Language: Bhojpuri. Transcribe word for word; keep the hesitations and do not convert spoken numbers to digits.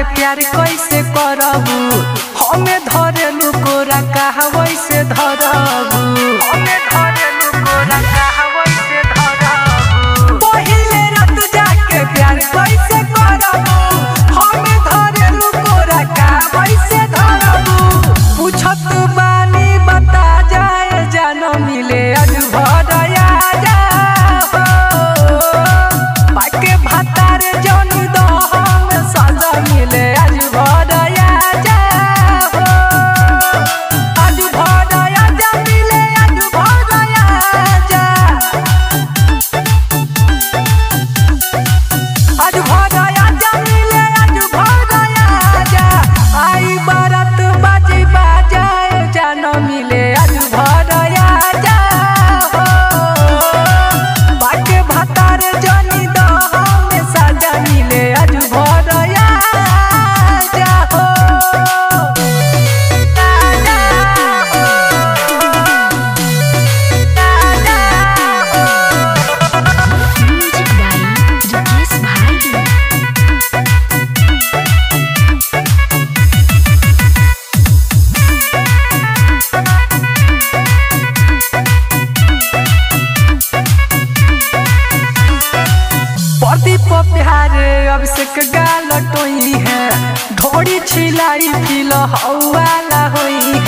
प्यार कैसे करबू हमें धरेलू कोरा कहा वैसे धरबू हमें धरेलू कोरा कहा वैसे धरबू पहिले रात जाके प्यार कैसे करबू हमें धरेलू कोरा कहा वैसे धरबू पूछत बानी बता जाए जानो मिले आज भरया जा बाके भातार जनी दो हम सदा मिले आज भरया जा आज भरया जा मिले आज भरया जा आज भरया जा मिले आज भरया जा आई बारात बाजी बाजाए जानो मिले आज भरया जा बाके भातार जनी दो हम सदा मिले आज भरया जा हो म्यूजिक बाई रितेश भाई। प्रदीप प्यारे अभिषेक गाल टोई है ढोड़ी छिलाई फिल हौवाला होई